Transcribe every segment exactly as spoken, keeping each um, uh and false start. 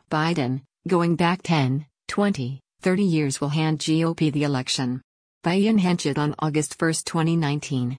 Biden, going back ten, twenty, thirty years will hand G O P the election. By Ian Henchett on August first, twenty nineteen.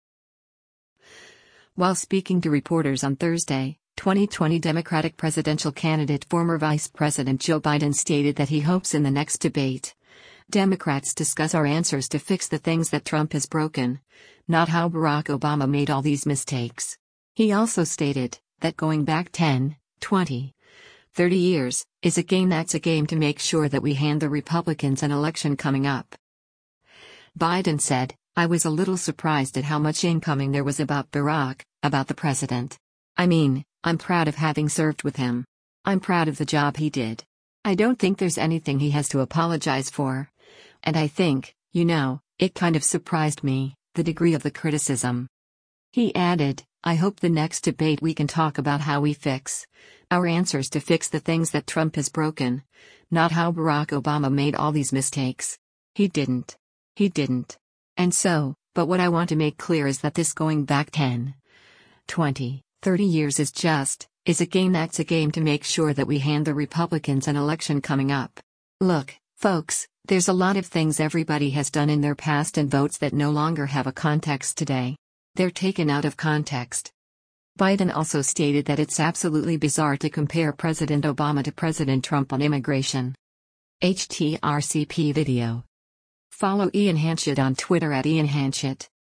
While speaking to reporters on Thursday, twenty twenty Democratic presidential candidate former Vice President Joe Biden stated that he hopes in the next debate, Democrats discuss our answers to fix the things that Trump has broken, not how Barack Obama made all these mistakes. He also stated that going back ten, twenty, thirty years is a game that's a game to make sure that we hand the Republicans an election coming up. Biden said, "I was a little surprised at how much incoming there was about Barack, about the president. I mean, I'm proud of having served with him. I'm proud of the job he did. I don't think there's anything he has to apologize for. And I think, you know, it kind of surprised me, the degree of the criticism." He added, "I hope the next debate we can talk about how we fix our answers to fix the things that Trump has broken, not how Barack Obama made all these mistakes. He didn't. He didn't. And so, but what I want to make clear is that this going back ten, twenty, thirty years is just, is a game that's a game to make sure that we hand the Republicans an election coming up. Look, folks, there's a lot of things everybody has done in their past and votes that no longer have a context today. They're taken out of context." Biden also stated that it's absolutely bizarre to compare President Obama to President Trump on immigration. H T R C P video. Follow Ian Henchett on Twitter at Ian Henchett.